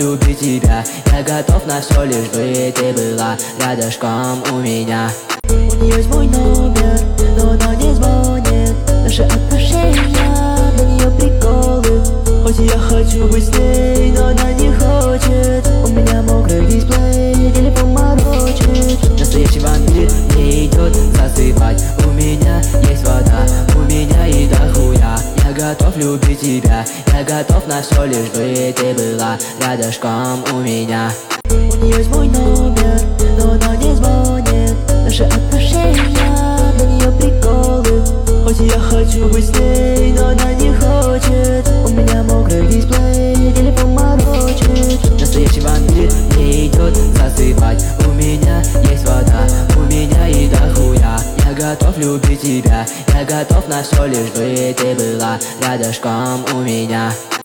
любить тебя. Я готов на все, лишь бы ты была рядышком у меня. У нее есть мой номер, но она не звонит. Наши отношения, для нее приколы. Хоть я хочу быть с ней, но она не хочет. У меня мокрый дисплей, телефон морочит. Настоящий вампир не идет засыпать. У меня есть вода, у меня и дохуя. Я готов любить тебя, я готов на все, лишь бы ты была рядышком у меня. У нее есть мой номер, но она не звонит. Наши отношения, для нее приколы. Хоть я хочу быть с ней, но она не хочет. У меня мокрый дисплей, телефон морочит. Настоящий вампир не идет засыпать. У меня есть вода, у меня и дохуя. Я готов любить тебя, я готов на все, лишь бы ты была рядышком у меня.